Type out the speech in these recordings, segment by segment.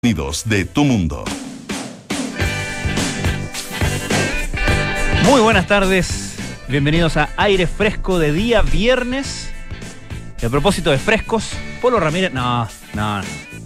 Sonidos de tu mundo. Muy buenas tardes, bienvenidos a Aire Fresco de día viernes. Y a propósito de frescos, Polo Ramírez, no. A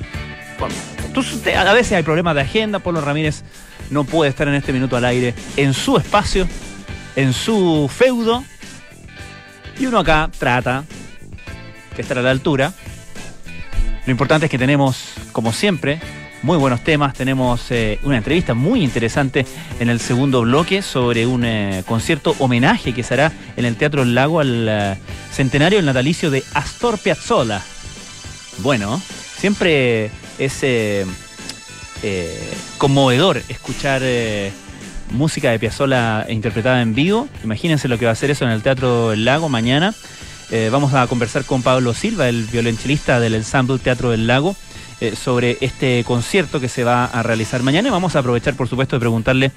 veces hay problemas de agenda, Polo Ramírez no puede estar en este minuto al aire, en su espacio, en su feudo. Y uno acá trata de estar a la altura. Lo importante es que tenemos, como siempre, muy buenos temas. Tenemos una entrevista muy interesante en el segundo bloque sobre un concierto homenaje que se hará en el Teatro del Lago al centenario del natalicio de Astor Piazzolla. Bueno, siempre es conmovedor escuchar música de Piazzolla interpretada en vivo. Imagínense lo que va a hacer eso en el Teatro del Lago mañana. Vamos a conversar con Pablo Silva, el violonchelista del ensamble Teatro del Lago, sobre este concierto que se va a realizar mañana. Y vamos a aprovechar, por supuesto, de preguntarle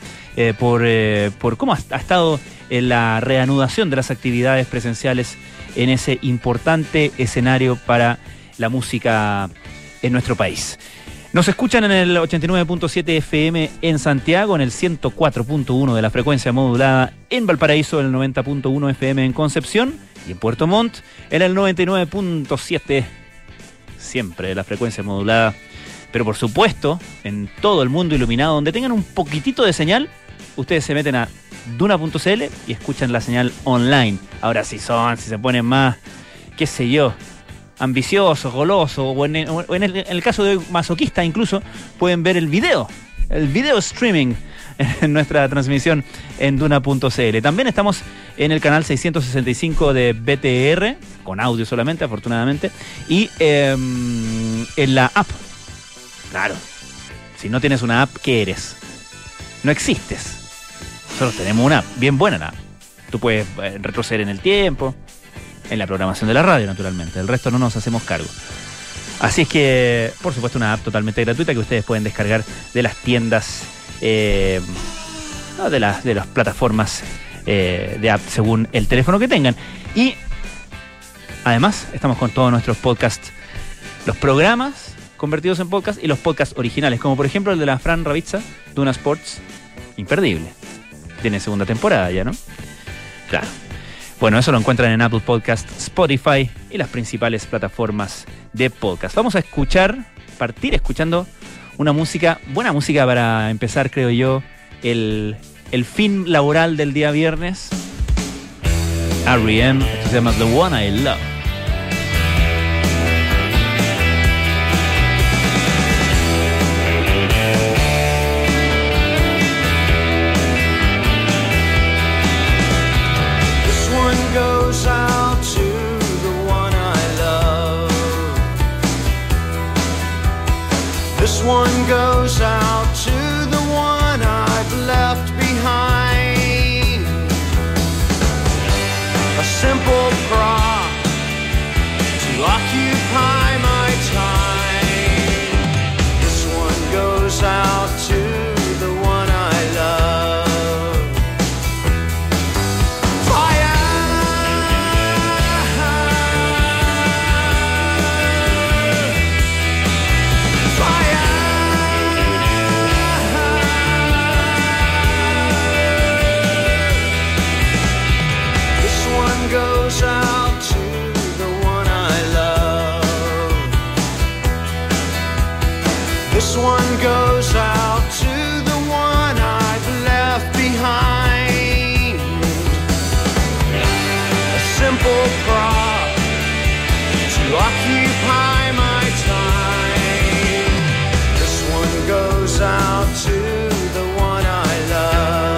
por cómo ha estado la reanudación de las actividades presenciales en ese importante escenario para la música en nuestro país. Nos escuchan en el 89.7 FM en Santiago, en el 104.1 de la frecuencia modulada en Valparaíso, en el 90.1 FM en Concepción y en Puerto Montt, en el 99.7 siempre de la frecuencia modulada. Pero por supuesto, en todo el mundo iluminado, donde tengan un poquitito de señal, ustedes se meten a duna.cl y escuchan la señal online. Ahora si se ponen más, qué sé yo, ambiciosos, golosos, o en el caso de masoquista incluso, pueden ver el video streaming en nuestra transmisión en duna.cl. También estamos en el canal 665 de BTR, con audio solamente, afortunadamente, y en la app. Claro, si no tienes una app, ¿qué eres? No existes. Nosotros tenemos una app, bien buena la app. Tú puedes retroceder en el tiempo, en la programación de la radio, naturalmente. El resto no nos hacemos cargo. Así es que, por supuesto, una app totalmente gratuita que ustedes pueden descargar de las tiendas, de las plataformas de app según el teléfono que tengan. Y además estamos con todos nuestros podcasts, los programas convertidos en podcast y los podcasts originales, como por ejemplo el de la Fran Ravizza, Duna Sports, imperdible. Tiene segunda temporada ya, ¿no? Claro. Bueno, eso lo encuentran en Apple Podcast, Spotify y las principales plataformas de podcast. Vamos a partir escuchando una música, buena música para empezar, creo yo, el fin laboral del día viernes. R.E.M., esto se llama The One I Love. This one goes out to the one I've left behind. A simple prop to occupy my time. This one goes out to the one I love. Goes out to the one I love. This one goes out to the one I've left behind. A simple prop to occupy my time. This one goes out to the one I love.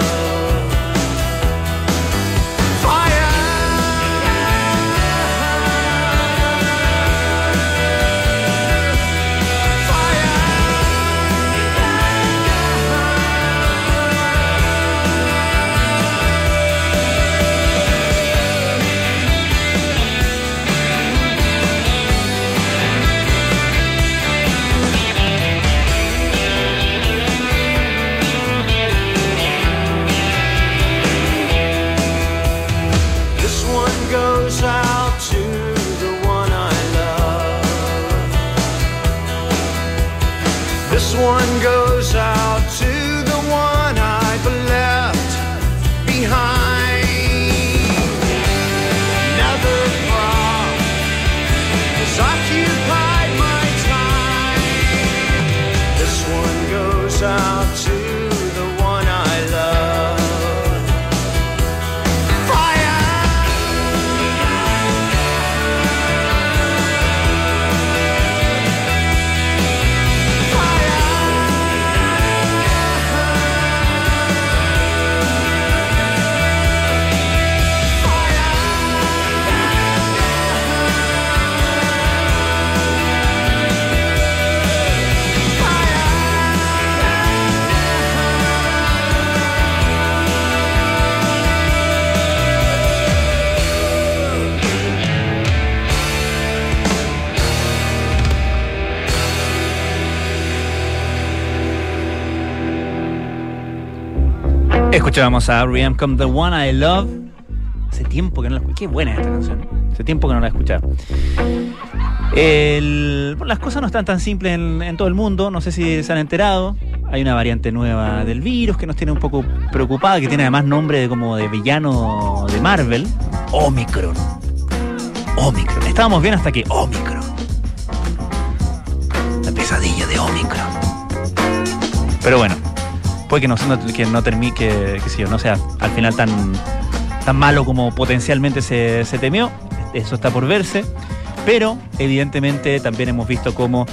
one goes out to the one I've left behind. Another thought has occupied my time. This one goes out to the one I love. Escuchábamos a R.E.M. con The One I Love. Hace tiempo que no la escuché. Qué buena esta canción. Hace tiempo que no la escuchaba. Bueno, las cosas no están tan simples en todo el mundo. No sé si se han enterado. Hay una variante nueva del virus que nos tiene un poco preocupada, que tiene además nombre de como de villano de Marvel. Omicron. Omicron. Estábamos bien hasta que Omicron. La pesadilla de Omicron. Pero bueno. Puede que no termine, que sé yo, no sea al final tan malo como potencialmente se temió. Eso está por verse. Pero evidentemente también hemos visto cómo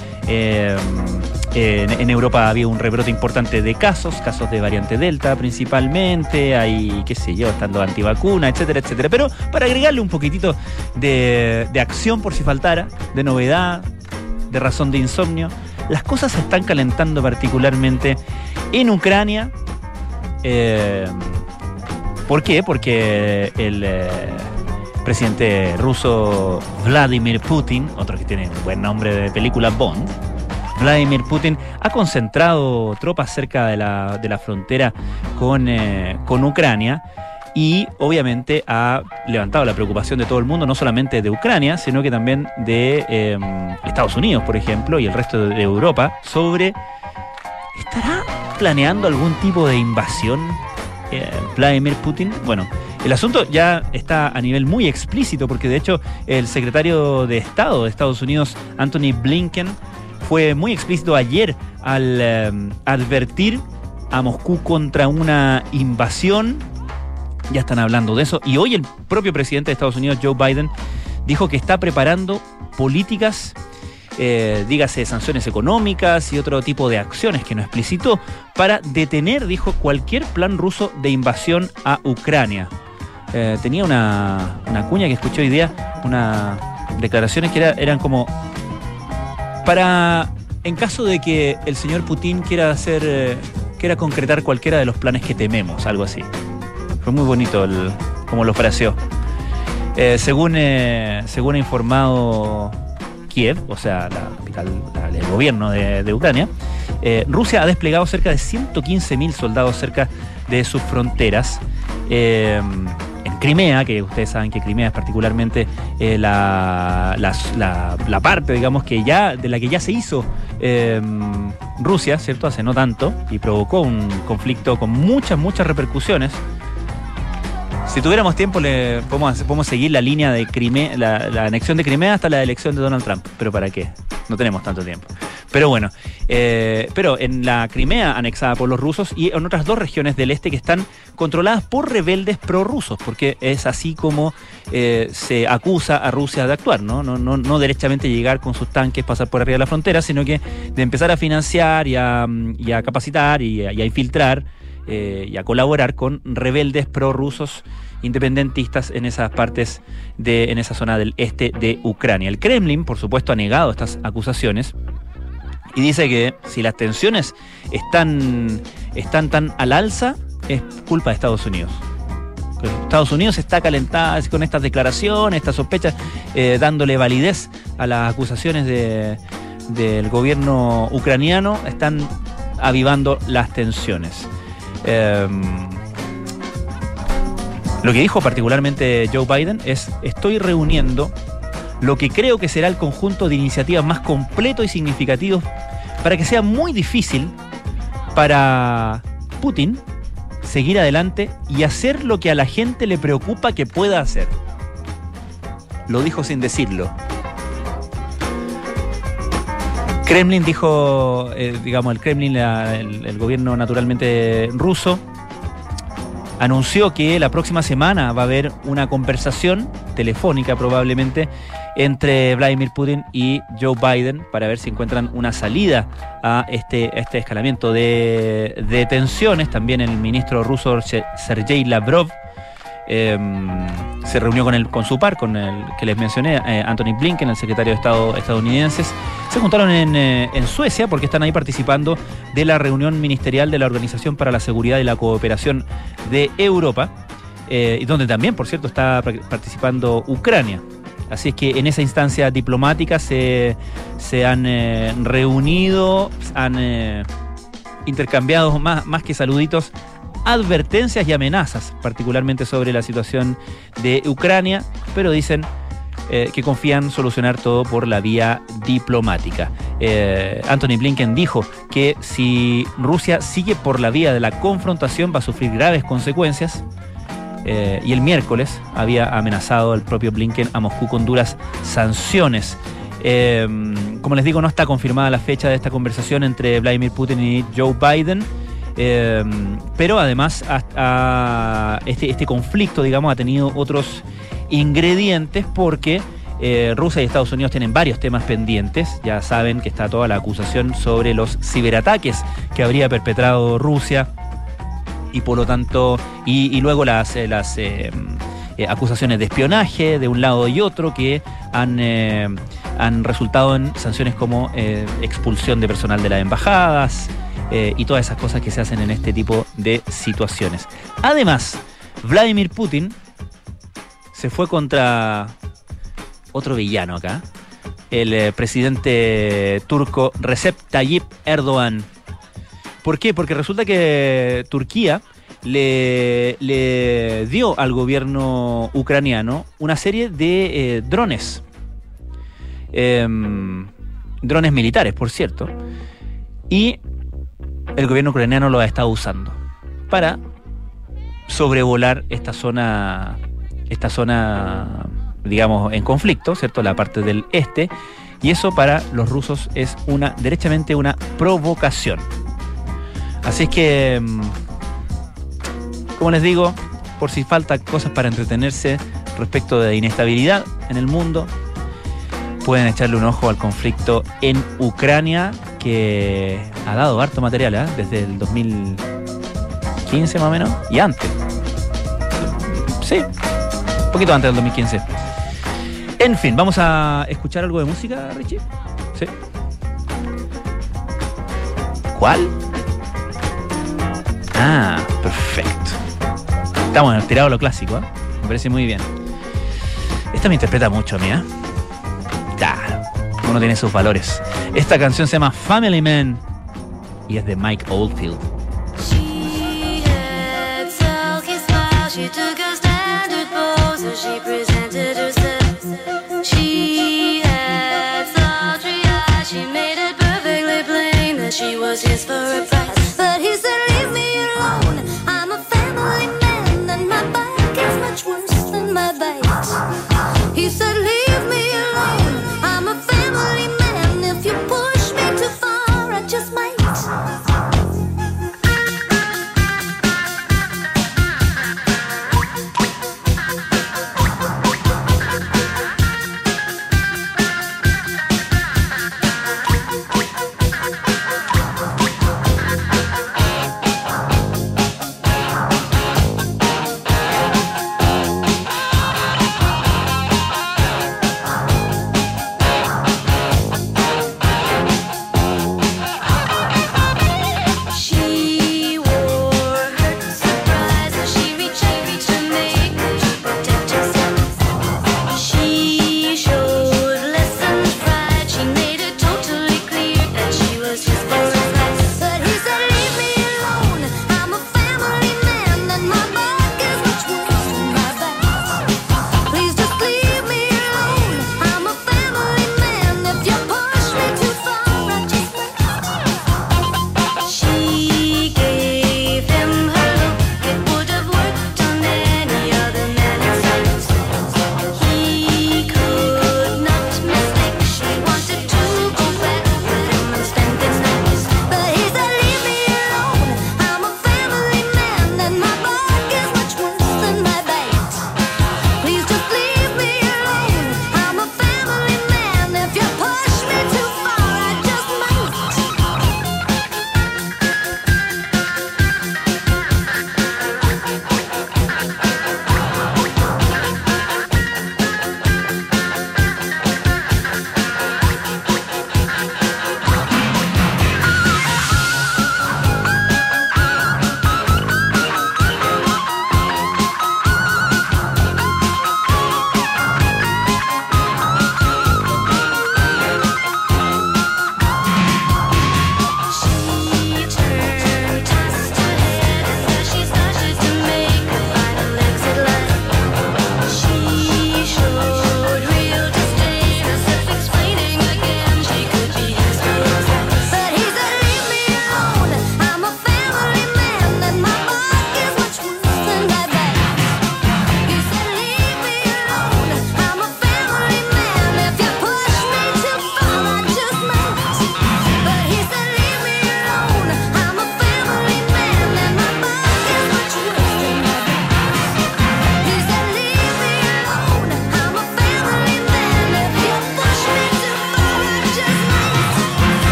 en Europa había un rebrote importante de casos de variante Delta principalmente. Hay, qué sé yo, estando antivacuna, etcétera, etcétera. Pero para agregarle un poquitito de acción por si faltara, de novedad, de razón de insomnio, las cosas se están calentando particularmente en Ucrania. ¿Por qué? Porque el presidente ruso Vladimir Putin, otro que tiene un buen nombre de película Bond, Vladimir Putin ha concentrado tropas cerca de la frontera con Ucrania. Y obviamente ha levantado la preocupación de todo el mundo, no solamente de Ucrania, sino que también de Estados Unidos, por ejemplo, y el resto de Europa, sobre ¿estará planeando algún tipo de invasión Vladimir Putin? Bueno, el asunto ya está a nivel muy explícito, porque de hecho el secretario de Estado de Estados Unidos, Anthony Blinken, fue muy explícito ayer al advertir a Moscú contra una invasión. Ya están hablando de eso. Y hoy el propio presidente de Estados Unidos, Joe Biden, dijo que está preparando políticas, dígase sanciones económicas y otro tipo de acciones que no explicitó, para detener, dijo, cualquier plan ruso de invasión a Ucrania. Tenía una cuña que escuché hoy día, unas declaraciones que eran como para, en caso de que el señor Putin quiera concretar cualquiera de los planes que tememos, algo así. Fue muy bonito como lo fraseó. Según ha informado Kiev, o sea, la capital, el gobierno de Ucrania, Rusia ha desplegado cerca de 115.000 soldados cerca de sus fronteras. En Crimea, que ustedes saben que Crimea es particularmente la parte, digamos, de la que ya se hizo Rusia, ¿cierto? Hace no tanto, y provocó un conflicto con muchas repercusiones. Si tuviéramos tiempo, podemos seguir la línea de Crimea, la anexión de Crimea hasta la elección de Donald Trump. ¿Pero para qué? No tenemos tanto tiempo. Pero bueno, pero en la Crimea anexada por los rusos y en otras dos regiones del este que están controladas por rebeldes prorrusos, porque es así como se acusa a Rusia de actuar, ¿no? No derechamente llegar con sus tanques, pasar por arriba de la frontera, sino que de empezar a financiar y a capacitar y a infiltrar y a colaborar con rebeldes prorrusos independentistas en esas partes en esa zona del este de Ucrania. El Kremlin, por supuesto, ha negado estas acusaciones y dice que si las tensiones están tan al alza, es culpa de Estados Unidos. Estados Unidos está calentada con estas declaraciones, estas sospechas, dándole validez a las acusaciones del gobierno ucraniano, están avivando las tensiones. Lo que dijo particularmente Joe Biden es: estoy reuniendo lo que creo que será el conjunto de iniciativas más completo y significativos para que sea muy difícil para Putin seguir adelante y hacer lo que a la gente le preocupa que pueda hacer. Lo dijo sin decirlo. Kremlin dijo, el Kremlin, el gobierno naturalmente ruso, anunció que la próxima semana va a haber una conversación telefónica probablemente entre Vladimir Putin y Joe Biden para ver si encuentran una salida a este escalamiento de tensiones. También el ministro ruso Sergei Lavrov se reunió con su par, con el que les mencioné, Antony Blinken, el secretario de Estado estadounidense. Se juntaron en Suecia porque están ahí participando de la reunión ministerial de la Organización para la Seguridad y la Cooperación de Europa, y donde también, por cierto, está participando Ucrania. Así es que en esa instancia diplomática se han reunido, han intercambiado más que saluditos, advertencias y amenazas, particularmente sobre la situación de Ucrania, pero dicen que confían solucionar todo por la vía diplomática. Antony Blinken dijo que si Rusia sigue por la vía de la confrontación va a sufrir graves consecuencias, y el miércoles había amenazado el propio Blinken a Moscú con duras sanciones. Como les digo, no está confirmada la fecha de esta conversación entre Vladimir Putin y Joe Biden, pero además este conflicto, digamos, ha tenido otros ingredientes porque Rusia y Estados Unidos tienen varios temas pendientes. Ya saben que está toda la acusación sobre los ciberataques que habría perpetrado Rusia y por lo tanto y luego las acusaciones de espionaje de un lado y otro que han resultado en sanciones como expulsión de personal de las embajadas y todas esas cosas que se hacen en este tipo de situaciones. Además, Vladimir Putin se fue contra otro villano acá, el presidente turco Recep Tayyip Erdogan. ¿Por qué? Porque resulta que Turquía le dio al gobierno ucraniano una serie de drones. Drones militares, por cierto. Y el gobierno ucraniano lo ha estado usando para sobrevolar esta zona, digamos, en conflicto, ¿cierto? La parte del este. Y eso para los rusos es derechamente una provocación. Así es que, como les digo, por si falta cosas para entretenerse respecto de inestabilidad en el mundo, pueden echarle un ojo al conflicto en Ucrania, que ha dado harto material, desde el 2015 más o menos, y antes. Sí, un poquito antes del 2015. En fin, ¿vamos a escuchar algo de música, Richie? Sí. ¿Cuál? Ah, perfecto. Estamos en el tirado a lo clásico, me parece muy bien. Esta me interpreta mucho a mí, Claro, uno tiene sus valores. Esta canción se llama Family Man y es de Mike Oldfield. She had sulky smile, she took a standard pose as she presented herself. She had sultry eyes, she made it perfectly plain that she was his for a price. But he said, leave me alone, I'm a family man, and my bite is much worse than my bite. He said, leave me alone, I'm a family man, if you push me too far, I just might.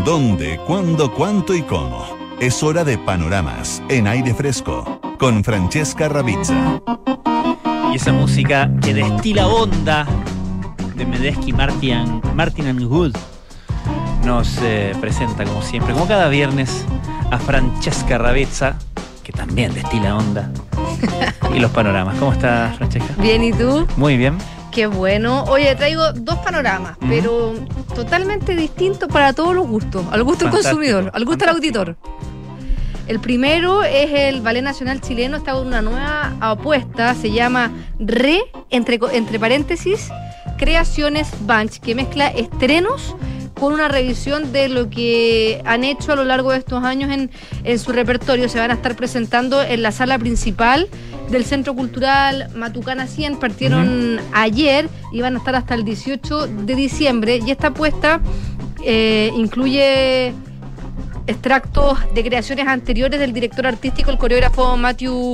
¿Dónde, cuándo, cuánto y cómo? Es hora de Panoramas en aire fresco con Francesca Ravizza. Y esa música que destila onda de Medeski Martin and Good nos presenta como siempre, como cada viernes, a Francesca Ravizza, que también destila onda, y los panoramas. ¿Cómo estás, Francesca? Bien, ¿y tú? Muy bien. Qué bueno. Oye, traigo dos panoramas, pero totalmente distintos para todos los gustos. Al gusto del consumidor, al gusto del auditor. El primero es el Ballet Nacional Chileno, está con una nueva apuesta, se llama entre paréntesis, Creaciones Bunch, que mezcla estrenos con una revisión de lo que han hecho a lo largo de estos años en su repertorio. Se van a estar presentando en la sala principal del Centro Cultural Matucana 100. Partieron ayer y van a estar hasta el 18 de diciembre. Y esta apuesta incluye extractos de creaciones anteriores del director artístico, el coreógrafo Matthew.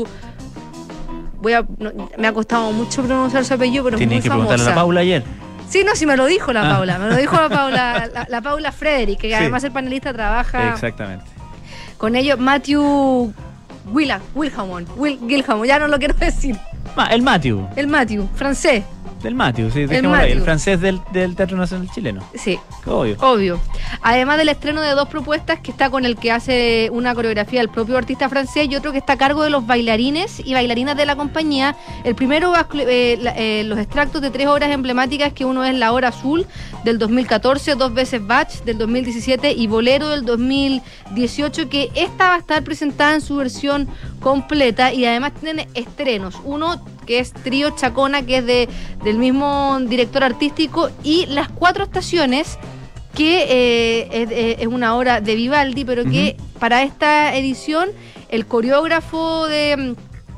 Me ha costado mucho pronunciar su apellido, pero Tienes muy que famosa. preguntarle a la Paula ayer. Sí, no, sí me lo dijo la Paula. Me lo dijo la Paula, la Paula Frederick, que Sí. además el panelista trabaja Exactamente. con ellos. Matthew Gilhamon, ya no lo quiero decir. El Matthew. El Matthew, francés. Del Matthew, sí, dejémoslo ahí. El Matthew. francés del Teatro Nacional Chileno. Sí, Obvio. Además del estreno de dos propuestas, que está con el que hace una coreografía el propio artista francés y otro que está a cargo de los bailarines y bailarinas de la compañía. El primero va los extractos de tres obras emblemáticas, que uno es La Hora Azul del 2014, Dos veces Bach del 2017 y Bolero del 2018, que esta va a estar presentada en su versión completa y además tienen estrenos. Uno que es Trío Chacona, que es del mismo director artístico, y Las Cuatro Estaciones, que es una obra de Vivaldi, pero que para esta edición el coreógrafo del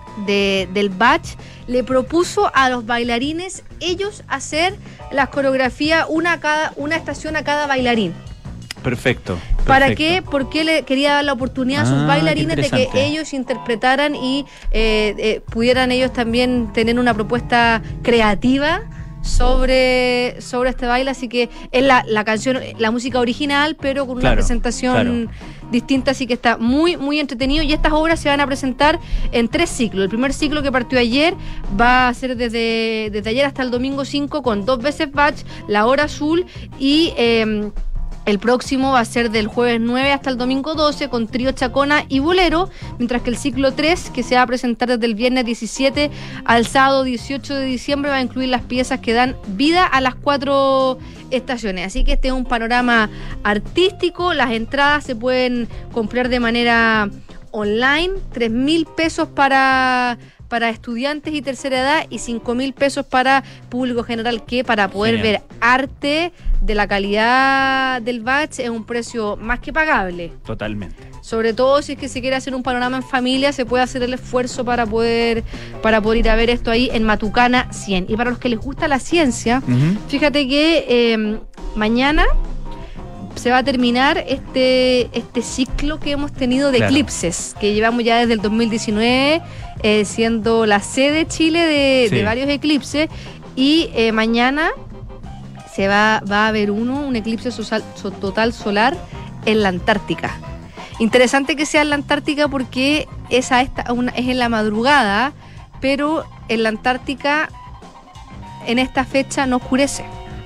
Bach le propuso a los bailarines ellos hacer las coreografías una estación a cada bailarín. Perfecto. ¿Para qué? Porque le quería dar la oportunidad a sus bailarines de que ellos interpretaran y pudieran ellos también tener una propuesta creativa sobre este baile. Así que es la canción, la música original, pero con una presentación distinta, así que está muy, muy entretenido. Y estas obras se van a presentar en 3 ciclos. El primer ciclo, que partió ayer, va a ser desde ayer hasta el domingo 5, con Dos veces Bach, La Hora Azul, y el próximo va a ser del jueves 9 hasta el domingo 12, con Trío Chacona y Bolero, mientras que el ciclo 3, que se va a presentar desde el viernes 17 al sábado 18 de diciembre, va a incluir las piezas que dan vida a las 4 estaciones. Así que este es un panorama artístico. Las entradas se pueden comprar de manera online, 3.000 pesos para estudiantes y tercera edad y 5.000 pesos para público general, que para poder ver arte de la calidad del Bach es un precio más que pagable. Totalmente. Sobre todo si es que se quiere hacer un panorama en familia, se puede hacer el esfuerzo para poder ir a ver esto ahí en Matucana 100. Y para los que les gusta la ciencia, fíjate que mañana se va a terminar este ciclo que hemos tenido de eclipses, que llevamos ya desde el 2019 siendo la sede Chile de varios eclipses, y mañana va a haber un eclipse total solar en la Antártica. Interesante que sea en la Antártica porque es en la madrugada, pero en la Antártica en esta fecha no oscurece.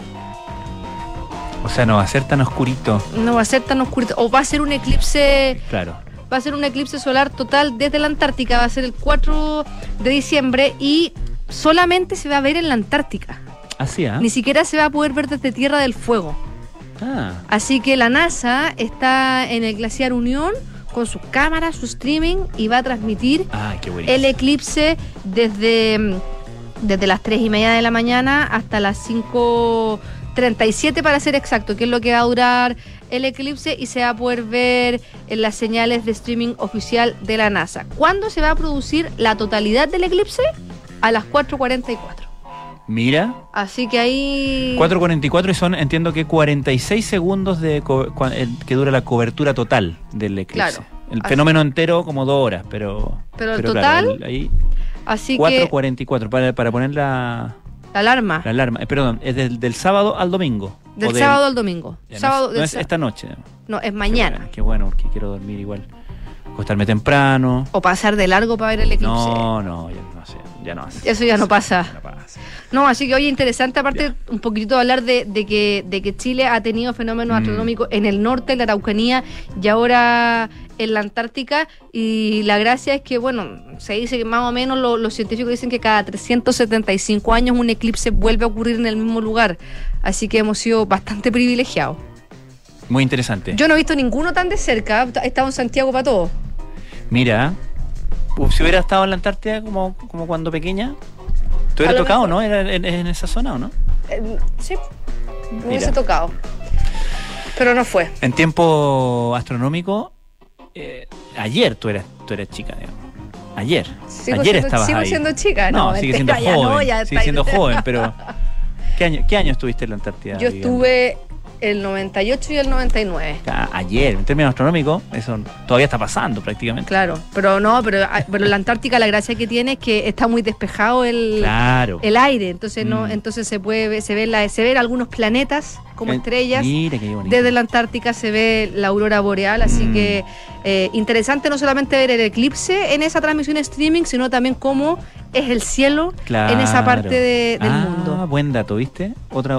O sea, no va a ser tan oscurito. No va a ser tan oscurito. O va a ser un eclipse. Claro. Va a ser un eclipse solar total desde la Antártica. Va a ser el 4 de diciembre y solamente se va a ver en la Antártica. Así, Ni siquiera se va a poder ver desde Tierra del Fuego. Así que la NASA está en el Glaciar Unión con sus cámaras, su streaming, y va a transmitir el eclipse desde las 3:30 de la mañana hasta las 5:37 para ser exacto, que es lo que va a durar el eclipse, y se va a poder ver en las señales de streaming oficial de la NASA. ¿Cuándo se va a producir la totalidad del eclipse? A las 4:44. Mira. Así que ahí... 4:44 y son, entiendo que 46 segundos que dura la cobertura total del eclipse. Claro. El fenómeno entero como 2 horas, pero el total... Claro, ahí Así 4:44 para poner La alarma. La alarma, perdón, es del sábado al domingo. Del sábado al domingo. Ya, Sábado, no es esta noche. No, es mañana. Qué bueno, porque quiero dormir igual. Acostarme temprano. O pasar de largo para ver el eclipse. No, ya no sé. Ya no hace. Eso ya no pasa. No pasa. No, así que oye, interesante aparte un poquitito hablar de que Chile ha tenido fenómenos astronómicos en el norte, en la Araucanía y ahora en la Antártica, y la gracia es que, bueno, se dice que más o menos los científicos dicen que cada 375 años un eclipse vuelve a ocurrir en el mismo lugar, así que hemos sido bastante privilegiados. Muy interesante. Yo no he visto ninguno tan de cerca, he estado en Santiago para todo. Mira, si hubiera estado en la Antártida como cuando pequeña, ¿te hubiera tocado, no? ¿Era en esa zona o no? Sí, me hubiese tocado, pero no fue. En tiempo astronómico, ayer tú eras chica, digamos. Ayer estabas ahí. Sigo siendo chica, no, sigue siendo ya joven. no, ya sigue siendo joven, pero ¿qué año estuviste en la Antártida? Yo estuve el 98 y el 99. Ayer, en términos astronómicos, eso todavía está pasando prácticamente. Claro, pero en la Antártica la gracia que tiene es que está muy despejado el aire, entonces entonces se ven algunos planetas como estrellas. Mira qué bonito. Desde la Antártica se ve la aurora boreal, así que interesante no solamente ver el eclipse en esa transmisión streaming, sino también cómo es el cielo en esa parte del mundo. Buen dato, ¿viste?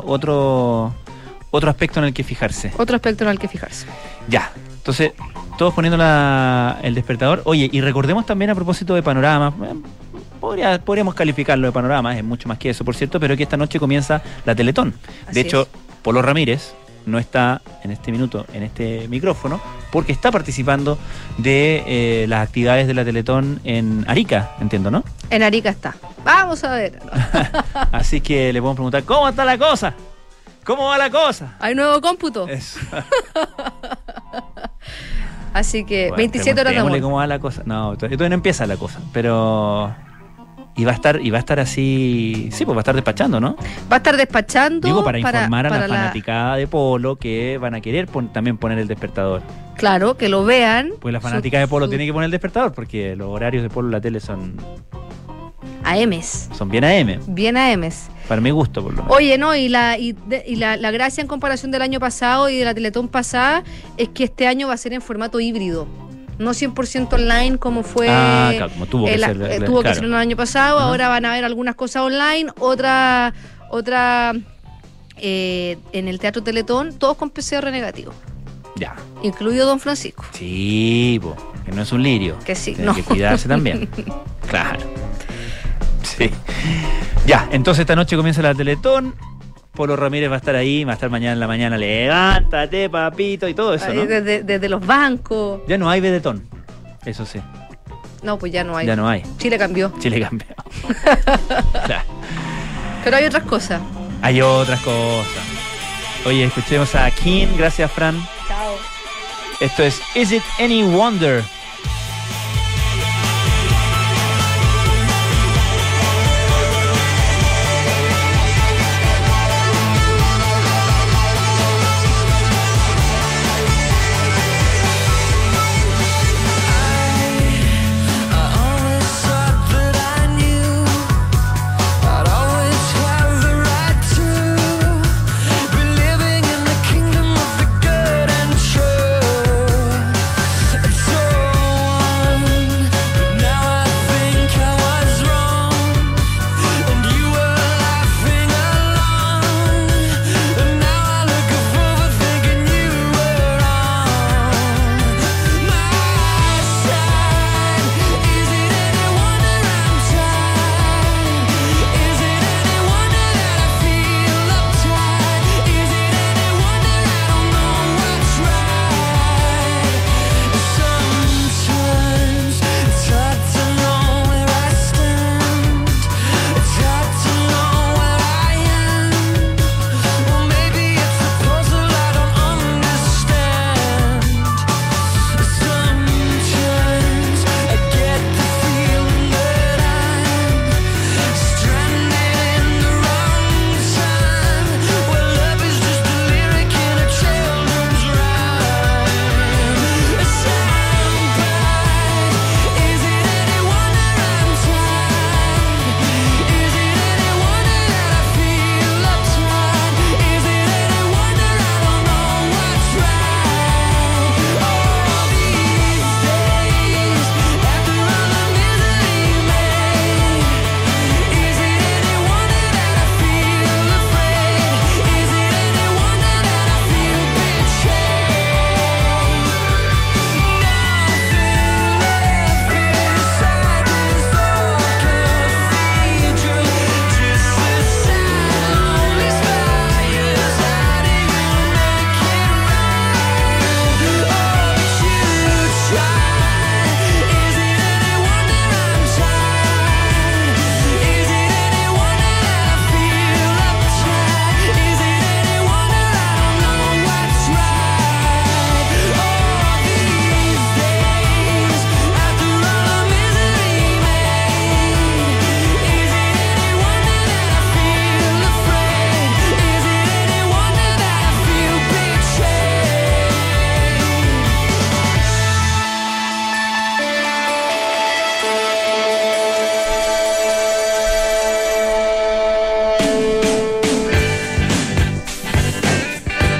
Otro aspecto en el que fijarse. Ya, entonces, todos poniendo el despertador. Oye, y recordemos también a propósito de Panorama, podríamos calificarlo de Panorama, es mucho más que eso, por cierto, pero que esta noche comienza la Teletón. De hecho, Polo Ramírez no está en este minuto en este micrófono porque está participando de las actividades de la Teletón en Arica, entiendo, ¿no? En Arica está. Vamos a ver. Así que le podemos preguntar, ¿cómo está la cosa? ¿Cómo va la cosa? ¿Hay nuevo cómputo? Eso. Así que bueno, 27 horas de amor. ¿Cómo va la cosa? No, todavía no empieza la cosa, pero y va a estar así, sí, pues va a estar despachando, ¿no? Va a estar despachando. Digo, para informar a la fanaticada de Polo que van a querer también poner el despertador. Claro, que lo vean. Pues la fanática de Polo tiene que poner el despertador porque los horarios de Polo en la tele son AMs. Son bien AM. Bien AMs. Para mi gusto, por lo menos. Oye, no, y la gracia en comparación del año pasado y de la Teletón pasada es que este año va a ser en formato híbrido. No 100% online como fue. Claro, como tuvo que ser. Que ser el año pasado. Uh-huh. Ahora van a haber algunas cosas online, otra en el Teatro Teletón, todos con PCR negativo. Ya. Incluido Don Francisco. Sí, que no es un lirio. Que sí, tiene que cuidarse también. Claro. Sí. Ya, entonces esta noche comienza la Teletón. Polo Ramírez va a estar ahí, va a estar mañana en la mañana. Levántate, papito, y todo eso, ¿no? Desde los bancos. Ya no hay vedetón, eso sí. No, pues ya no hay. Ya no hay. Chile cambió. Claro. Pero hay otras cosas. Hay otras cosas. Oye, escuchemos a King. Gracias, Fran. Chao. Esto es Is It Any Wonder? Living in the kingdom of the good and true.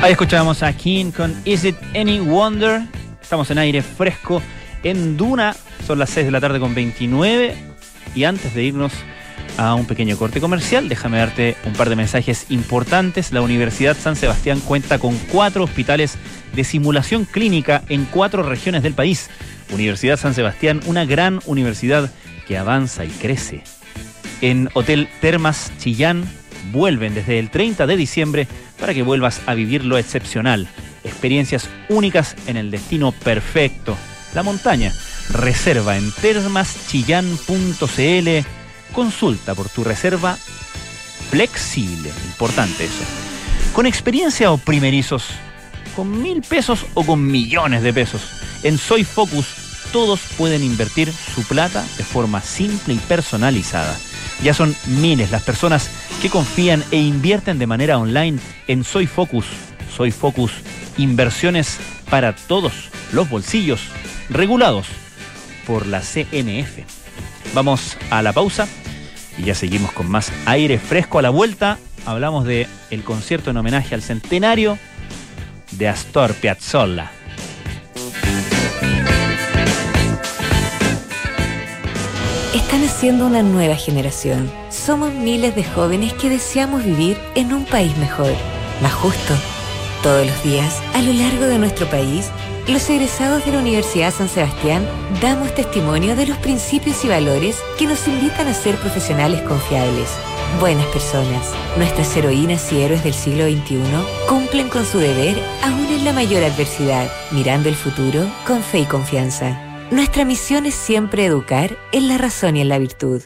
Ahí escuchábamos a King con Is It Any Wonder. Estamos en aire fresco en Duna. Son las 6 de la tarde con 29. Y antes de irnos a un pequeño corte comercial, déjame darte un par de mensajes importantes. La Universidad San Sebastián cuenta con 4 hospitales de simulación clínica en 4 regiones del país. Universidad San Sebastián, una gran universidad que avanza y crece. En Hotel Termas Chillán vuelven desde el 30 de diciembre para que vuelvas a vivir lo excepcional. Experiencias únicas en el destino perfecto, la montaña. Reserva en termaschillán.cl. Consulta por tu reserva flexible. Importante eso. Con experiencia o primerizos, con 1.000 pesos o con millones de pesos. En Soy Focus todos pueden invertir su plata de forma simple y personalizada. Ya son miles las personas que confían e invierten de manera online en Soy Focus. Soy Focus, inversiones para todos los bolsillos, regulados por la CNF. Vamos a la pausa y ya seguimos con más aire fresco. A la vuelta hablamos de el concierto en homenaje al centenario de Astor Piazzolla. Está naciendo una nueva generación. Somos miles de jóvenes que deseamos vivir en un país mejor, más justo. Todos los días, a lo largo de nuestro país, los egresados de la Universidad San Sebastián damos testimonio de los principios y valores que nos invitan a ser profesionales confiables, buenas personas. Nuestras heroínas y héroes del siglo XXI cumplen con su deber aún en la mayor adversidad, mirando el futuro con fe y confianza. Nuestra misión es siempre educar en la razón y en la virtud.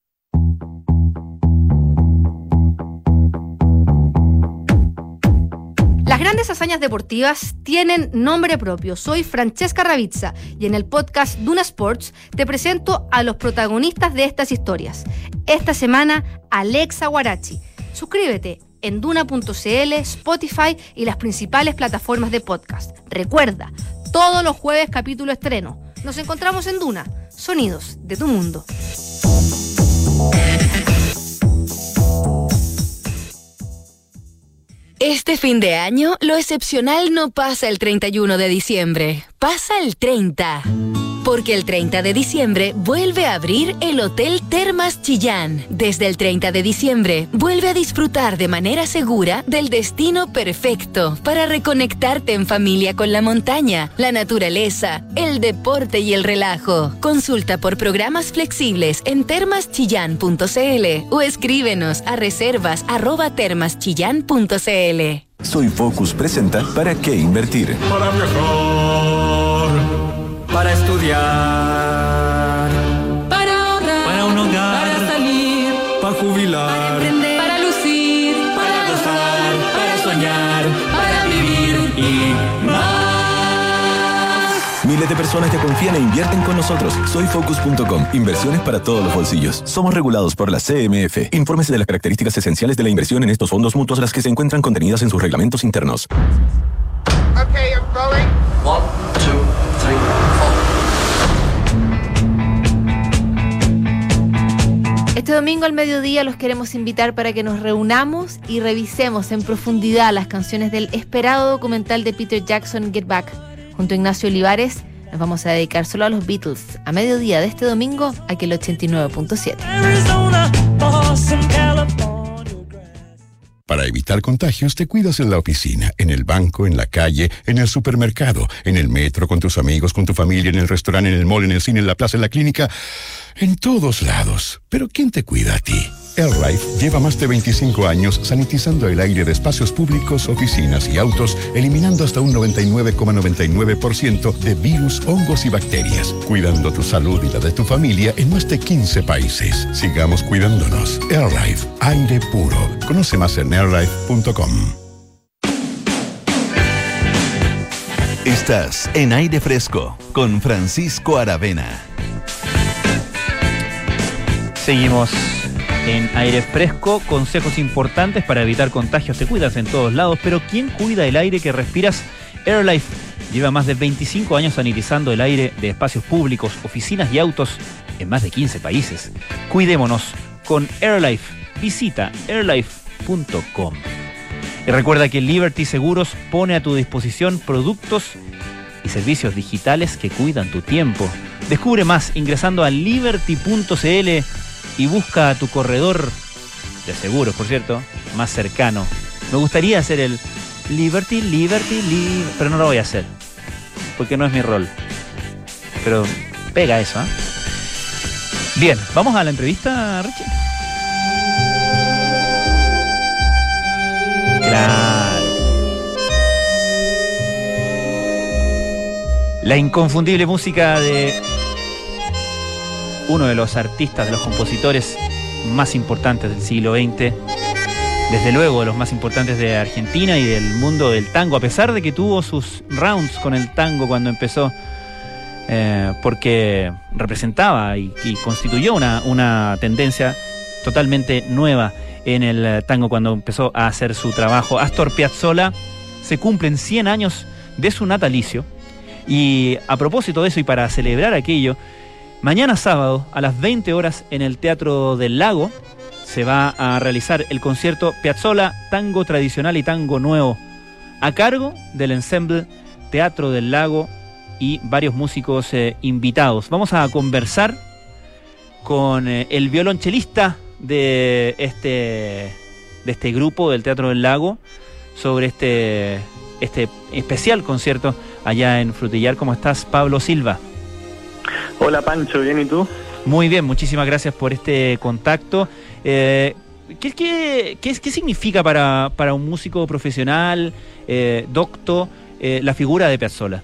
Las grandes hazañas deportivas tienen nombre propio. Soy Francesca Ravizza y en el podcast Duna Sports te presento a los protagonistas de estas historias. Esta semana, Alexa Guarachi. Suscríbete en Duna.cl, Spotify y las principales plataformas de podcast. Recuerda, todos los jueves capítulo estreno. Nos encontramos en Duna, sonidos de tu mundo. Este fin de año, lo excepcional no pasa el 31 de diciembre, pasa el 30. Porque el 30 de diciembre vuelve a abrir el Hotel Termas Chillán. Desde el 30 de diciembre, vuelve a disfrutar de manera segura del destino perfecto para reconectarte en familia con la montaña, la naturaleza, el deporte y el relajo. Consulta por programas flexibles en termaschillán.cl o escríbenos a reservas@termaschillán.cl. Soy Focus presenta ¿Para qué invertir? Para viajar, para estudiar, Para ahorrar, Para un hogar, para salir, para jubilar, aprender, para lucir, para gozar, para soñar, para vivir y más. Miles de personas que confían e invierten con nosotros. Soyfocus.com. Inversiones para todos los bolsillos. Somos regulados por la CMF. Infórmese de las características esenciales de la inversión en estos fondos mutuos, las que se encuentran contenidas en sus reglamentos internos. Okay, I'm going. 1, 2, 3, 4. Este domingo al mediodía los queremos invitar para que nos reunamos y revisemos en profundidad las canciones del esperado documental de Peter Jackson, Get Back. Junto a Ignacio Olivares nos vamos a dedicar solo a los Beatles. A mediodía de este domingo, aquí el 89.7. Para evitar contagios, te cuidas en la oficina, en el banco, en la calle, en el supermercado, en el metro, con tus amigos, con tu familia, en el restaurante, en el mall, en el cine, en la plaza, en la clínica, en todos lados. Pero ¿quién te cuida a ti? AirLife lleva más de 25 años sanitizando el aire de espacios públicos, oficinas y autos, eliminando hasta un 99,99% de virus, hongos y bacterias, cuidando tu salud y la de tu familia en más de 15 países. Sigamos cuidándonos. AirLife, aire puro. Conoce más en airlife.com. Estás en Aire Fresco con Francisco Aravena. Seguimos en aire fresco, consejos importantes para evitar contagios. Te cuidas en todos lados, pero ¿quién cuida el aire que respiras? AirLife lleva más de 25 años sanitizando el aire de espacios públicos, oficinas y autos en más de 15 países. Cuidémonos con AirLife. Visita airlife.com. Y recuerda que Liberty Seguros pone a tu disposición productos y servicios digitales que cuidan tu tiempo. Descubre más ingresando a liberty.cl y busca a tu corredor de seguros, por cierto, más cercano. Me gustaría hacer el Liberty, pero no lo voy a hacer, porque no es mi rol. Pero pega eso, ¿eh? Bien, ¿vamos a la entrevista, Richie? Claro. La inconfundible música de uno de los artistas, de los compositores más importantes del siglo XX, desde luego de los más importantes de Argentina y del mundo del tango, a pesar de que tuvo sus rounds con el tango cuando empezó, porque representaba y constituyó una tendencia totalmente nueva en el tango cuando empezó a hacer su trabajo. Astor Piazzolla, se cumplen 100 años de su natalicio, y a propósito de eso y para celebrar aquello, mañana sábado a las 20 horas en el Teatro del Lago se va a realizar el concierto Piazzolla, Tango Tradicional y Tango Nuevo, a cargo del ensemble Teatro del Lago y varios músicos invitados. Vamos a conversar con el violonchelista de este grupo del Teatro del Lago sobre este especial concierto allá en Frutillar. ¿Cómo estás, Pablo Silva? Hola, Pancho, ¿bien y tú? Muy bien, muchísimas gracias por este contacto. ¿Qué significa para un músico profesional, docto, la figura de Piazzolla?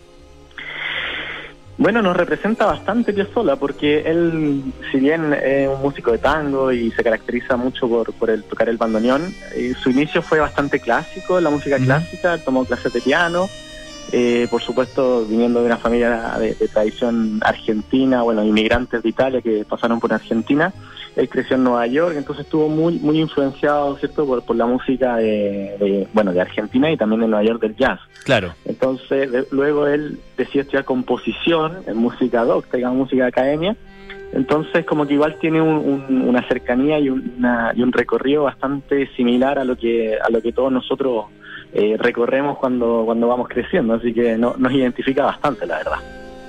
Bueno, nos representa bastante Piazzolla porque él, si bien es un músico de tango y se caracteriza mucho por el tocar el bandoneón, su inicio fue bastante clásico, la música clásica, tomó clases de piano, por supuesto viniendo de una familia de tradición argentina, bueno, inmigrantes de Italia que pasaron por Argentina. Él creció en Nueva York, entonces estuvo muy influenciado, ¿cierto?, por la música de Argentina y también de Nueva York del jazz. Claro. Entonces, luego él decidió estudiar composición en música docta, digamos, música de academia. Entonces, como que igual tiene una cercanía y un recorrido bastante similar a lo que todos nosotros recorremos cuando vamos creciendo. Así que nos identifica bastante, la verdad.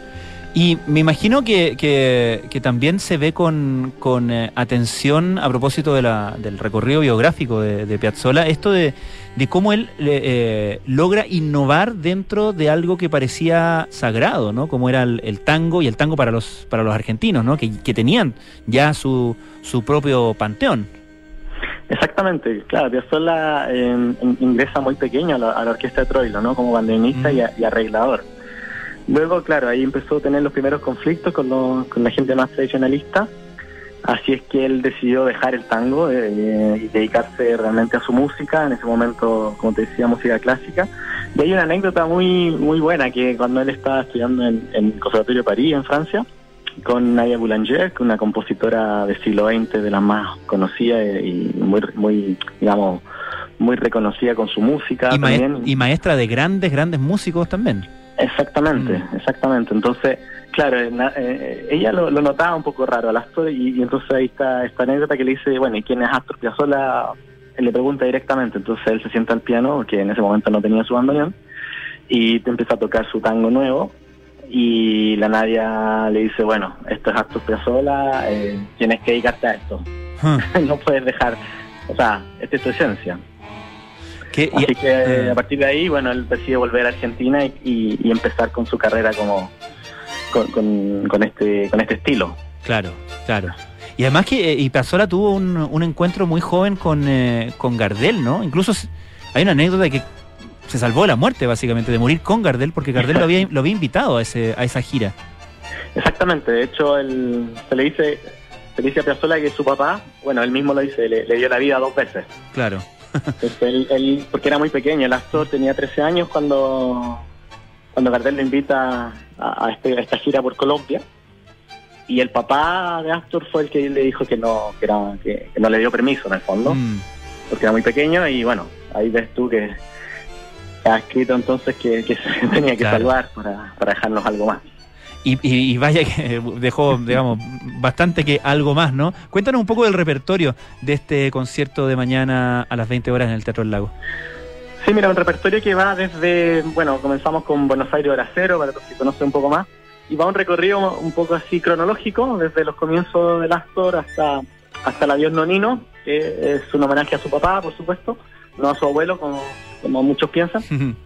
Y me imagino que también se ve con atención a propósito del recorrido biográfico de Piazzolla, esto de cómo él logra innovar dentro de algo que parecía sagrado, ¿no? Como era el tango, y el tango para los argentinos, ¿no? Que tenían ya su propio panteón. Exactamente, claro, Piazzolla ingresa muy pequeño a la orquesta de Troilo, ¿no? Como bandoneonista y arreglador. Luego, claro, ahí empezó a tener los primeros conflictos con la gente más tradicionalista, así es que él decidió dejar el tango y dedicarse realmente a su música, en ese momento, como te decía, música clásica. Y hay una anécdota muy buena, que cuando él estaba estudiando en el Conservatorio de París, en Francia, con Nadia Boulanger, que es una compositora del siglo XX, de las más conocidas y muy reconocida con su música. Y maestra de grandes músicos también. Exactamente. Entonces, claro, ella lo notaba un poco raro al Astor, y entonces ahí está esta anécdota que le dice, bueno, ¿y quién es Astor Piazzolla? Él le pregunta directamente, entonces él se sienta al piano, porque en ese momento no tenía su bandoneón, y te empieza a tocar su tango nuevo, y la Nadia le dice, bueno, esto es Astor Piazzolla, tienes que dedicarte a esto. No puedes dejar, o sea, esta es tu esencia. Así que a partir de ahí, bueno, él decide volver a Argentina y empezar con su carrera como con este estilo. Claro. Y además que Piazzolla tuvo un encuentro muy joven con Gardel, ¿no? Incluso hay una anécdota de que se salvó de la muerte, básicamente, de morir con Gardel, porque Gardel lo había invitado a esa gira. Exactamente, de hecho se le dice a Piazzolla que su papá, bueno, él mismo lo dice, le dio la vida 2 veces. Claro. Entonces él, porque era muy pequeño, el Astor tenía 13 años cuando Gardel lo invita a esta gira por Colombia, y el papá de Astor fue el que le dijo que no le dio permiso, en el fondo, porque era muy pequeño, y bueno, ahí ves tú que ha escrito entonces que se tenía que salvar para dejarnos algo más. Y vaya que dejó, digamos, bastante que algo más, ¿no? Cuéntanos un poco del repertorio de este concierto de mañana a las 20 horas en el Teatro del Lago. Sí, mira, un repertorio que va desde, bueno, comenzamos con Buenos Aires Hora Cero, para los que conocen un poco más, y va un recorrido un poco así cronológico, desde los comienzos del Astor hasta el Adiós Nonino, que es un homenaje a su papá, por supuesto, no a su abuelo, como muchos piensan.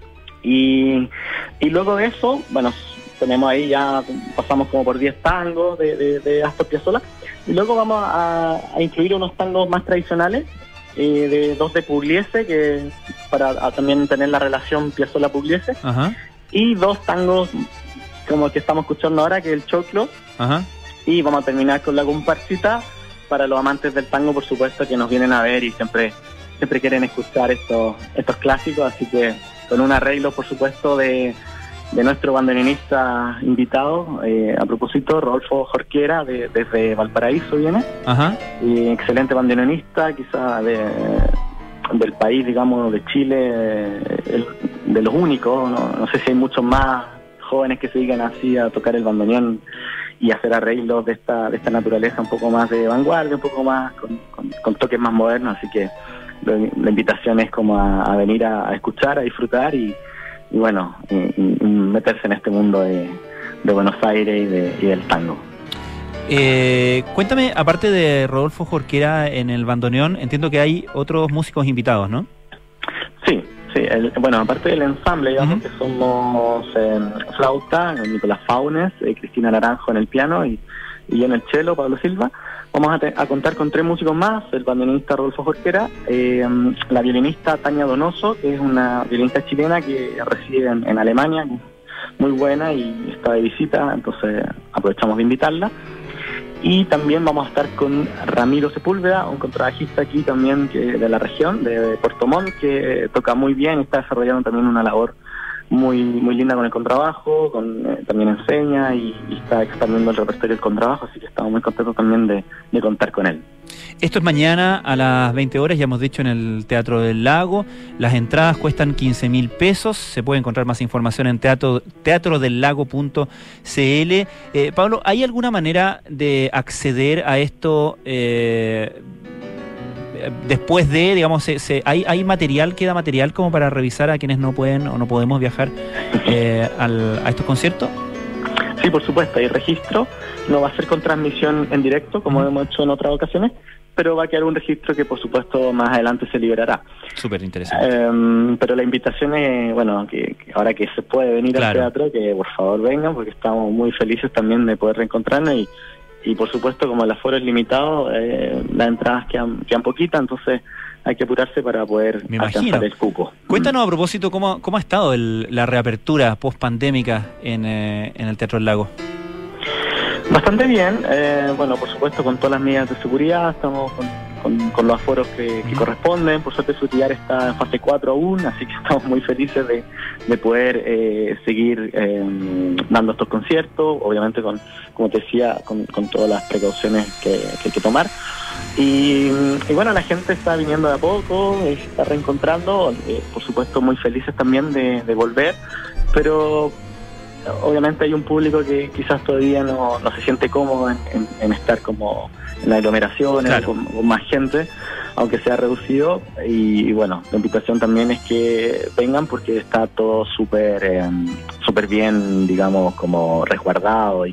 Y luego de eso, bueno, tenemos ahí ya, pasamos como por 10 tangos de Astor Piazzolla, y luego vamos a incluir unos tangos más tradicionales, de 2 de Pugliese, que para también tener la relación Piazzolla-Pugliese, y 2 tangos como el que estamos escuchando ahora, que es el Choclo, y vamos a terminar con la comparsita para los amantes del tango, por supuesto, que nos vienen a ver y siempre quieren escuchar estos clásicos, así que con un arreglo, por supuesto, de nuestro bandoneonista invitado, a propósito, Rodolfo Jorquera, desde Valparaíso viene, y excelente bandoneonista, quizá del país, digamos, de Chile, de los únicos, no sé si hay muchos más jóvenes que se dedican así a tocar el bandoneón y hacer arreglos de esta naturaleza un poco más de vanguardia, un poco más con toques más modernos, así que la invitación es como a venir a escuchar, a disfrutar y bueno, y meterse en este mundo de Buenos Aires y del tango. Cuéntame, aparte de Rodolfo Jorquera en el bandoneón, entiendo que hay otros músicos invitados, ¿no? Sí, bueno, aparte del ensamble, digamos que somos flauta, Nicolás Faunes, Cristina Naranjo en el piano y yo en el cello, Pablo Silva. Vamos a contar con 3 músicos más, el bandoneonista Rodolfo Jorquera, la violinista Tania Donoso, que es una violinista chilena que reside en Alemania, muy buena y está de visita, entonces aprovechamos de invitarla. Y también vamos a estar con Ramiro Sepúlveda, un contrabajista aquí también de la región, de Puerto Montt, que toca muy bien y está desarrollando también una labor muy linda con el contrabajo, también enseña y está expandiendo el repertorio del contrabajo, así que estamos muy contentos también de contar con él. Esto es mañana a las 20 horas, ya hemos dicho, en el Teatro del Lago. Las entradas cuestan 15.000 pesos. Se puede encontrar más información en teatrodellago.cl. Pablo, ¿hay alguna manera de acceder a esto después de, digamos, hay material, queda material como para revisar a quienes no pueden o no podemos viajar a estos conciertos? Sí, por supuesto, hay registro. No va a ser con transmisión en directo, como hemos hecho en otras ocasiones, pero va a quedar un registro que, por supuesto, más adelante se liberará. Súper interesante. Pero la invitación es, bueno, que ahora que se puede venir al teatro, que por favor vengan, porque estamos muy felices también de poder reencontrarnos y por supuesto, como el aforo es limitado, las entradas quedan poquitas, entonces hay que apurarse para poder alcanzar el cupo. Cuéntanos a propósito cómo ha estado la reapertura post-pandémica en el Teatro del Lago. Bastante bien, bueno, por supuesto con todas las medidas de seguridad, estamos con los aforos que corresponden. Por suerte Frutillar está en fase 4 aún, así que estamos muy felices de poder seguir dando estos conciertos, obviamente como te decía, con todas las precauciones que hay que tomar. Y bueno, la gente está viniendo de a poco, se está reencontrando, por supuesto muy felices también de volver, pero obviamente hay un público que quizás todavía no se siente cómodo en estar como en la aglomeración, con más gente, aunque sea reducido. Y bueno, la invitación también es que vengan porque está todo súper bien, digamos, como resguardado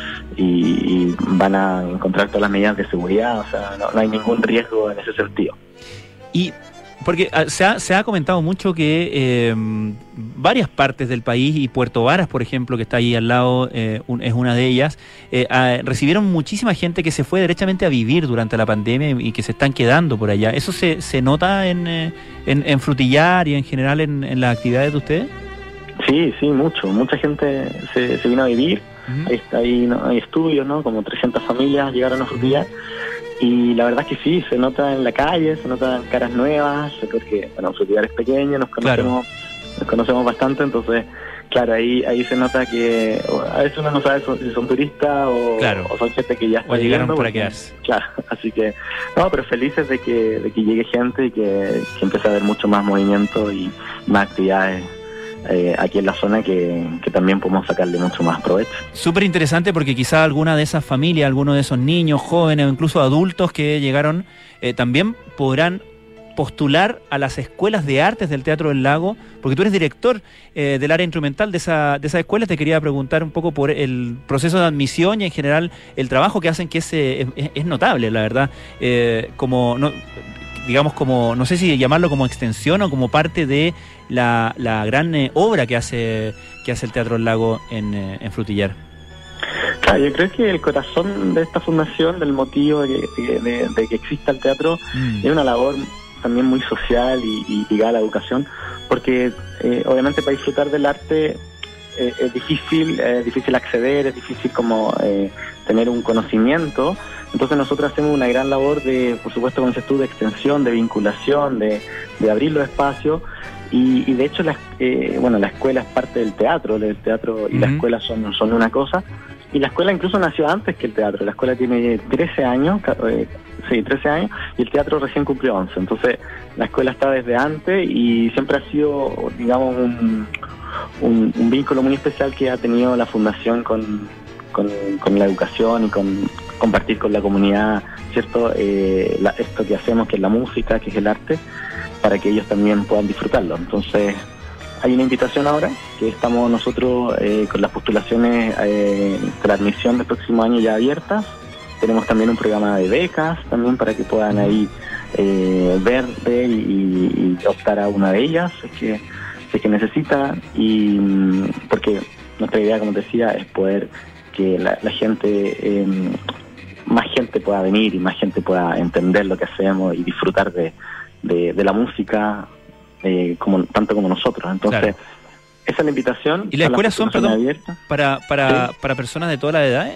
y van a encontrar todas las medidas de seguridad, o sea, no hay ningún riesgo en ese sentido. Y porque se ha comentado mucho que varias partes del país, y Puerto Varas, por ejemplo, que está ahí al lado, es una de ellas, recibieron muchísima gente que se fue derechamente a vivir durante la pandemia y que se están quedando por allá. ¿Eso se nota en Frutillar y en general en las actividades de ustedes? Sí, mucho. Mucha gente se vino a vivir. Hay estudios, ¿no? Como 300 familias llegaron a Frutillar. Y la verdad es que sí, se nota en la calle, se notan caras nuevas, porque, bueno, Frutillar es pequeño, nos conocemos bastante, entonces, claro, ahí se nota que a veces uno no sabe si son turistas o son gente que ya está llegaron para quedarse. Claro, así que, no, pero felices de que llegue gente y que empiece a haber mucho más movimiento y más actividades aquí en la zona que también podemos sacarle mucho más provecho. Súper interesante porque quizá alguna de esas familias, alguno de esos niños, jóvenes o incluso adultos que llegaron también podrán postular a las escuelas de artes del Teatro del Lago, porque tú eres director del área instrumental de esa escuela. Te quería preguntar un poco por el proceso de admisión y en general el trabajo que hacen, que es notable, la verdad, como no sé si llamarlo como extensión o como parte de la gran obra que hace el Teatro del Lago en Frutillar. Claro, yo creo que el corazón de esta fundación, del motivo de que exista el teatro, es una labor también muy social y ligada a la educación, porque obviamente para disfrutar del arte es difícil acceder, es difícil como tener un conocimiento. Entonces nosotros hacemos una gran labor de, por supuesto, con ese estudio de extensión, de vinculación, de abrir los espacios, y de hecho la escuela es parte del teatro y la escuela son una cosa, y la escuela incluso nació antes que el teatro. La escuela tiene 13 años, 13 años, y el teatro recién cumplió 11. Entonces la escuela está desde antes y siempre ha sido, digamos, un vínculo muy especial que ha tenido la fundación con la educación y con compartir con la comunidad, ¿cierto? Esto que hacemos, que es la música, que es el arte, para que ellos también puedan disfrutarlo. Entonces hay una invitación ahora, que estamos nosotros con las postulaciones de la admisión del próximo año ya abiertas. Tenemos también un programa de becas también para que puedan ahí ver y optar a una de ellas, si es que necesitan, y porque nuestra idea, como te decía, es poder que la gente, más gente pueda venir y más gente pueda entender lo que hacemos y disfrutar de la música, tanto como nosotros. Entonces, claro, esa es la invitación. ¿Y las escuelas son, para personas de todas las edades?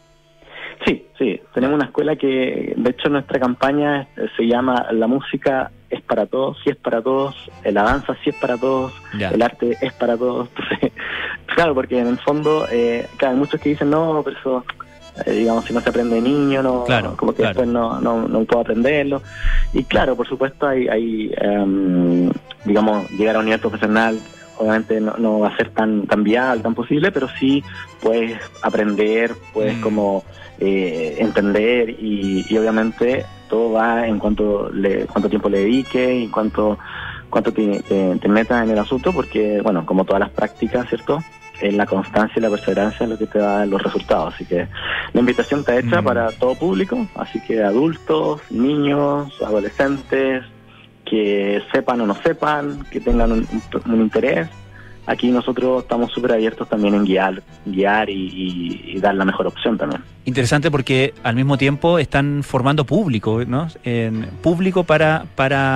Sí, tenemos una escuela que, de hecho, nuestra campaña se llama La música es para todos, sí es para todos, la danza sí es para todos, el arte es para todos. Entonces, claro, porque en el fondo, claro, hay muchos que dicen, no, pero eso, digamos, si no se aprende de niño, no, claro, como que después no puedo aprenderlo. Y claro, por supuesto, hay digamos, llegar a un nivel profesional, obviamente no va a ser tan viable, tan posible, pero sí puedes aprender, puedes como entender y obviamente todo va en cuánto tiempo le dediques y cuánto te metas en el asunto, porque, bueno, como todas las prácticas, ¿cierto?, es la constancia y la perseverancia lo que te da los resultados. Así que la invitación está hecha para todo público, así que adultos, niños, adolescentes, que sepan o no sepan, que tengan un interés. Aquí nosotros estamos súper abiertos también en guiar y dar la mejor opción también. Interesante, porque al mismo tiempo están formando público, ¿no? Público para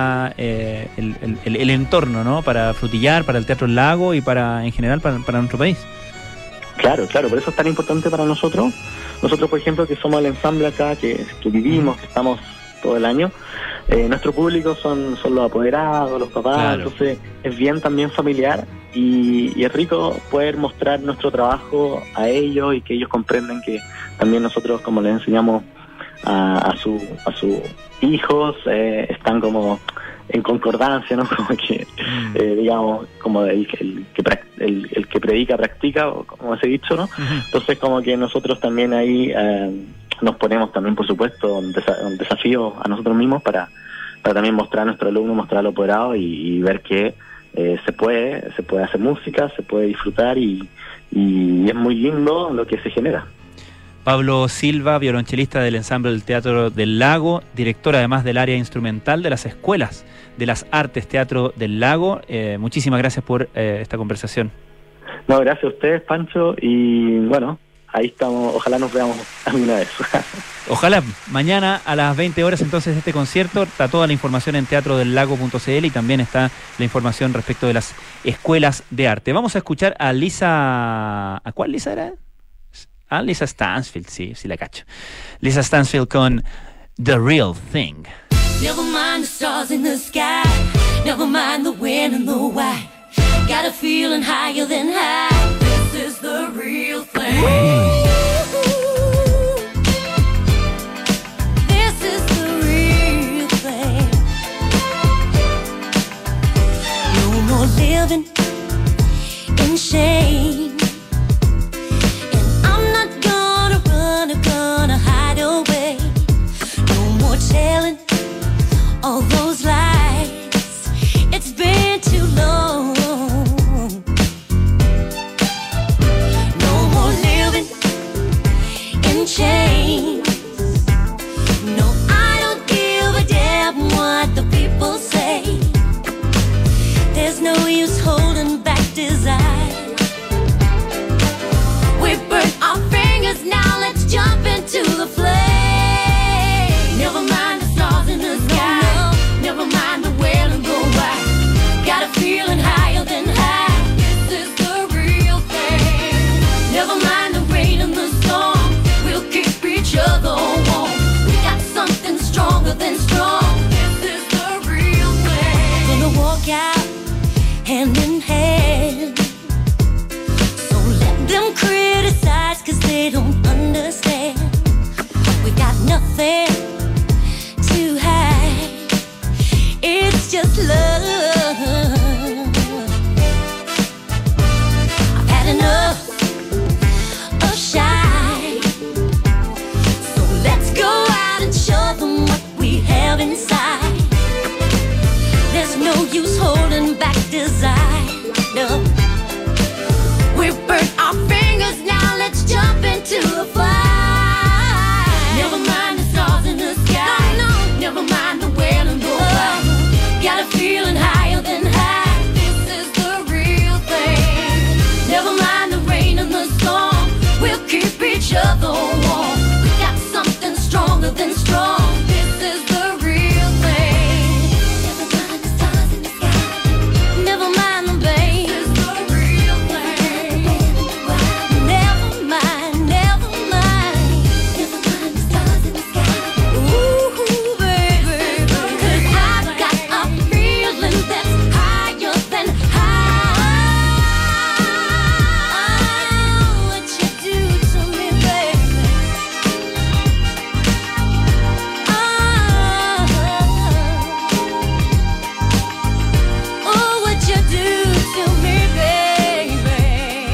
el entorno, ¿no? Para Frutillar, para el Teatro del Lago y en general para nuestro país. Claro, por eso es tan importante para nosotros. Nosotros, por ejemplo, que somos el ensamble acá, que vivimos, que estamos todo el año, nuestro público son los apoderados, los papás, claro. Entonces es bien también familiar y es rico poder mostrar nuestro trabajo a ellos y que ellos comprenden que también nosotros, como les enseñamos a sus hijos, están como en concordancia, ¿no? Como que, digamos, como el que predica, practica, o como se ha dicho, ¿no? Entonces, como que nosotros también ahí nos ponemos también, por supuesto, un desafío a nosotros mismos para también mostrar a nuestro alumno, mostrar al apoderado y ver que se puede hacer música, se puede disfrutar y es muy lindo lo que se genera. Pablo Silva, violonchelista del ensamble del Teatro del Lago, director además del área instrumental de las escuelas de las artes Teatro del Lago. Muchísimas gracias por esta conversación. No, gracias a ustedes, Pancho, y bueno, ahí estamos, ojalá nos veamos alguna vez. Ojalá. Mañana a las 20 horas entonces este concierto. Está toda la información en teatrodellago.cl y también está la información respecto de las escuelas de arte. Vamos a escuchar a Lisa... ¿A cuál Lisa era? Lisa Stansfield, sí la cacho. Lisa Stansfield con The Real Thing. Never mind the stars in the sky, never mind the when and the why. Got a feeling higher than high. This is the real thing. This is the real thing. No more living out hand in hand. So let them criticize, 'cause they don't understand. We got nothing to hide, it's just love. I've had enough of shy, so let's go out and show them what we have inside. There's no use holding back desire, no. We've burnt our fingers, now let's jump into a fire. Never mind the stars in the sky, no, no. Never mind the whale and the why. Got a feeling higher than high. This is the real thing. Never mind the rain and the storm, we'll keep each other warm. We got something stronger than strong. This is the real thing. Never mind the stars in the sky, never mind the pain. This is the real thing. Never mind, never mind. Never mind the stars in the sky. Ooh, baby, 'cause I've got a feeling that's higher than high. What you do to me, baby. Oh, what you do to me, baby.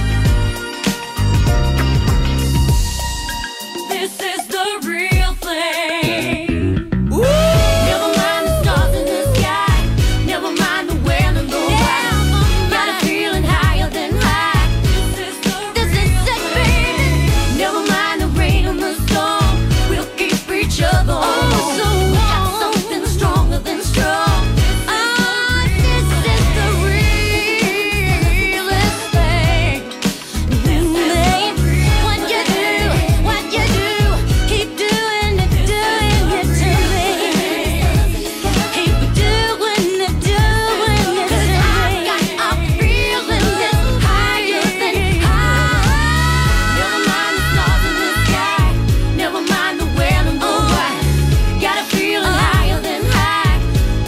This is the real thing. Never mind the stars in the sky, never mind the whale and the why. Got a feeling higher than high. This is it, baby. Never mind the rain and the storm, we'll keep each other warm. We got something stronger than strong. This is the realest thing. Babe, what you do, keep doing it to me. Keep doing it to me. 'Cause I've got a feeling that's higher than high. Never mind the stars in the sky, never mind the whale and the why. Got a feeling higher than high.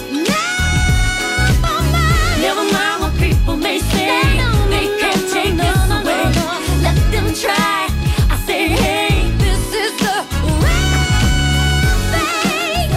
Never mind what people may say, they can't take this away. Let them try. I say, hey, this is the real thing.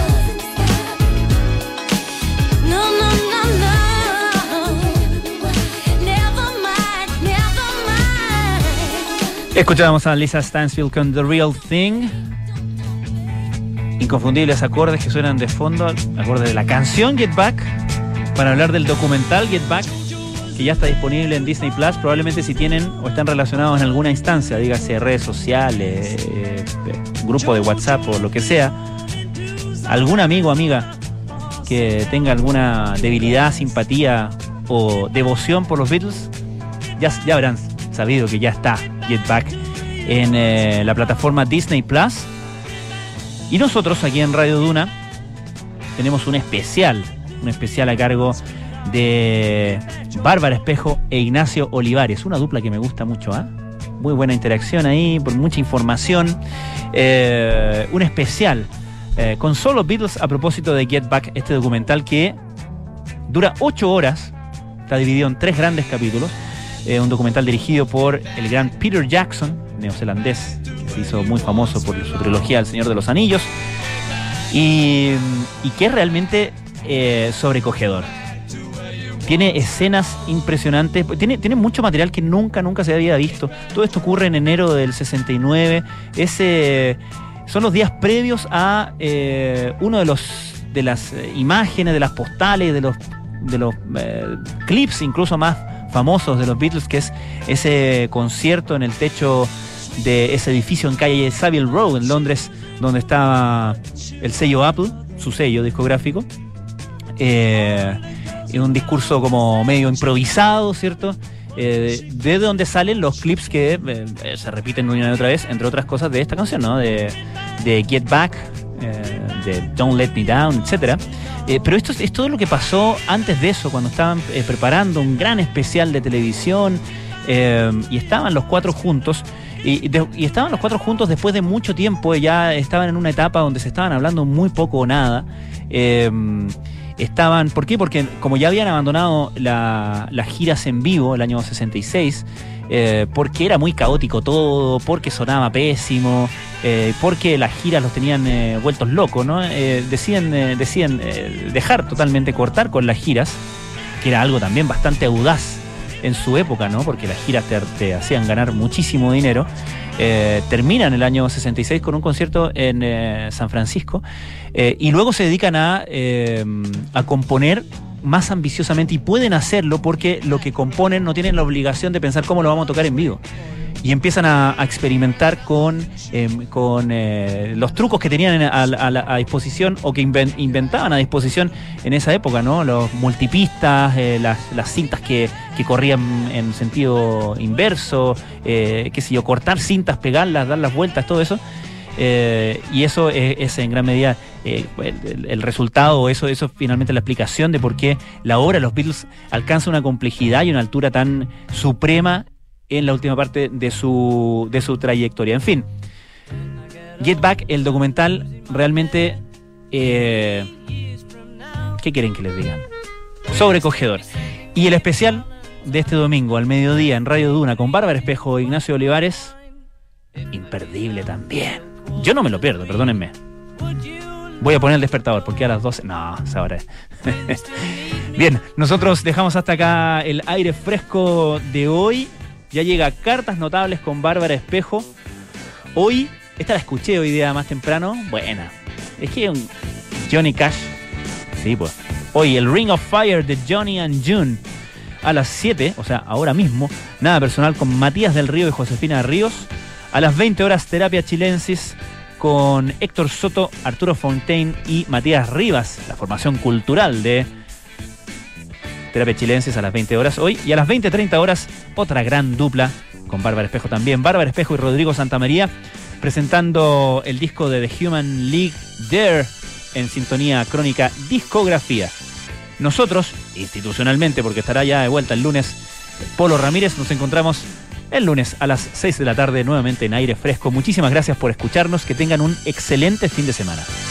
No, no, no, no. Never mind, never mind. Escuchábamos a Lisa Stansfield con The Real Thing. Inconfundibles acordes que suenan de fondo, acordes de la canción Get Back, para hablar del documental Get Back, que ya está disponible en Disney Plus. Probablemente si tienen o están relacionados en alguna instancia, dígase redes sociales, grupo de WhatsApp o lo que sea, algún amigo o amiga que tenga alguna debilidad, simpatía o devoción por los Beatles, ya habrán sabido que ya está Get Back en la plataforma Disney Plus. Y nosotros aquí en Radio Duna tenemos un especial a cargo de Bárbara Espejo e Ignacio Olivares, una dupla que me gusta mucho, ¿eh? Muy buena interacción ahí, por mucha información. Un especial con solo Beatles a propósito de Get Back, este documental que dura 8 horas, está dividido en 3 grandes capítulos. Un documental dirigido por el gran Peter Jackson, neozelandés, que se hizo muy famoso por su trilogía El Señor de los Anillos, y que es realmente sobrecogedor. Tiene escenas impresionantes, tiene mucho material que nunca se había visto. Todo esto ocurre en enero del 69. Son los días previos a uno de las imágenes, de las postales, de los clips incluso más famosos de los Beatles, que es ese concierto en el techo de ese edificio en calle Savile Row en Londres, donde estaba el sello Apple, su sello discográfico. Un discurso como medio improvisado, ¿cierto? De donde salen los clips que se repiten una y otra vez, entre otras cosas, de esta canción, ¿no? De Get Back, de Don't Let Me Down, etc. Pero esto es todo lo que pasó antes de eso, cuando estaban preparando un gran especial de televisión, y estaban los 4 juntos. Y estaban los 4 juntos después de mucho tiempo. Ya estaban en una etapa donde se estaban hablando muy poco o nada. estaban... ¿Por qué? Porque como ya habían abandonado las giras en vivo el año 66, porque era muy caótico todo, porque sonaba pésimo, porque las giras los tenían vueltos locos, ¿no? Deciden dejar totalmente, cortar con las giras, que era algo también bastante audaz en su época, ¿no? Porque las giras te hacían ganar muchísimo dinero. Terminan el año 66 con un concierto en San Francisco, y luego se dedican a componer más ambiciosamente, y pueden hacerlo porque lo que componen no tienen la obligación de pensar cómo lo vamos a tocar en vivo, y empiezan a experimentar con los trucos que tenían a disposición, o que inventaban a disposición en esa época, ¿no? Los multipistas, las cintas que corrían en sentido inverso, qué sé yo, cortar cintas, pegarlas, dar las vueltas, todo eso. Y eso es en gran medida el resultado, eso es finalmente la explicación de por qué la obra de los Beatles alcanza una complejidad y una altura tan suprema en la última parte de su trayectoria. En fin, Get Back, el documental, realmente, ¿qué quieren que les diga? Sobrecogedor. Y el especial de este domingo al mediodía en Radio Duna con Bárbara Espejo e Ignacio Olivares, imperdible también. Yo no me lo pierdo, perdónenme. Voy a poner el despertador porque a las 12... No, ahora es. Bien, nosotros dejamos hasta acá el aire fresco de hoy. Ya llega Cartas Notables con Bárbara Espejo. Hoy, esta la escuché hoy día más temprano. Buena. Es que un Johnny Cash. Sí, pues. Hoy el Ring of Fire de Johnny and June. A las 7, o sea, ahora mismo, Nada Personal con Matías del Río y Josefina Ríos. A las 20 horas, Terapia Chilensis con Héctor Soto, Arturo Fontaine y Matías Rivas, la formación cultural de Terapia Chilensis a las 20 horas hoy. Y a las 20:30 horas, otra gran dupla con Bárbara Espejo también. Bárbara Espejo y Rodrigo Santamaría presentando el disco de The Human League There en sintonía Crónica Discografía. Nosotros, institucionalmente, porque estará ya de vuelta el lunes Polo Ramírez, nos encontramos el lunes a las 6 de la tarde nuevamente en Aire Fresco. Muchísimas gracias por escucharnos, que tengan un excelente fin de semana.